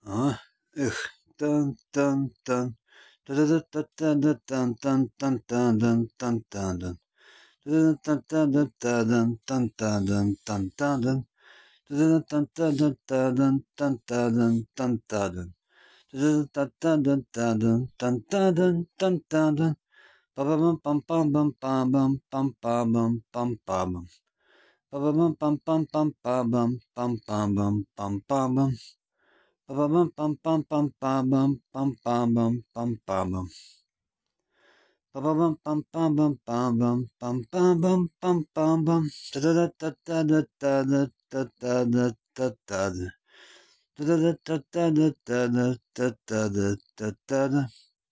А, эх, тан-тан-тан. Та-да-да-та-та-да-тан-тан-тан-тан-тан-тан-тан. Та-да-да-та-да-та-дан-тан-тан-тан-тан-тан. Та-да-да-та-да-та-дан-тан-тан-тан-тан-тан. Та-да-да-та-да-та-дан-тан-тан-тан-тан-тан. Па-па-пам-пам-пам-пам-пам-пам-пам-пам-пам. Па-па-пам-пам-пам-пам-пам-пам-пам-пам. Па-па-пам-пам-пам-пам-пам-пам-пам-пам. Па-па-пам-пам-пам-пам-пам-пам-пам-пам. Та-да-да-та-да-та-да-та-та-да-та-та-да. Та-да-да-та-та-да-та-да-та-та-да.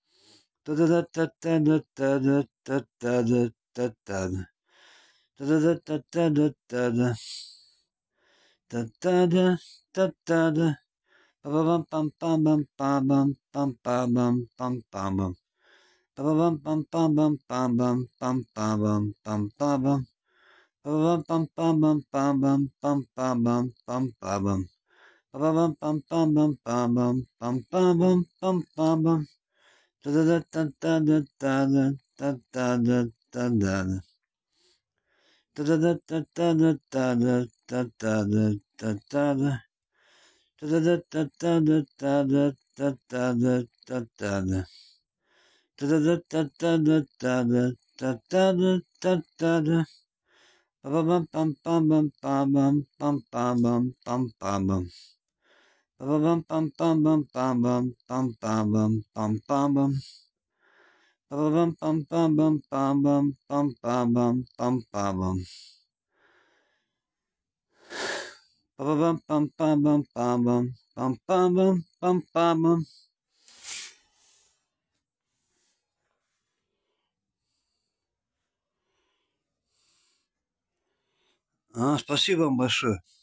Та-да-да-та-та-да-та-да-та-та-да. Та-да-да-та-та-да-та-да. Та-та-да, та-та-да. Па-па-пам-пам-пам-пам-пам-пам-пам-пам-пам. Па-па-пам-пам-пам-пам-пам-пам-пам-пам-пам. Па-па-пам-пам-пам-пам-пам-пам-пам-пам. Па-па-пам-пам-пам-пам-пам-пам-пам-пам. Та-да-да-та-та-да-та-да-та-да-та-да. Та-да-да-та-та-да-та-да-та-да-та-да. Та-да-да-та-та-да-та-да-та-да-та-да. Та-да-да-та-та-да-та-да-та-да-та-да. Па-па-пам-пам-пам-пам-пам-пам-пам-пам-пам. Па-па-пам-пам-пам-пам-пам-пам-пам-пам. Па-па-пам-пам-пам-пам-пам-пам-пам-пам. Па-па-пам-пам-пам-пам-пам-пам-пам-пам. Спасибо вам большое.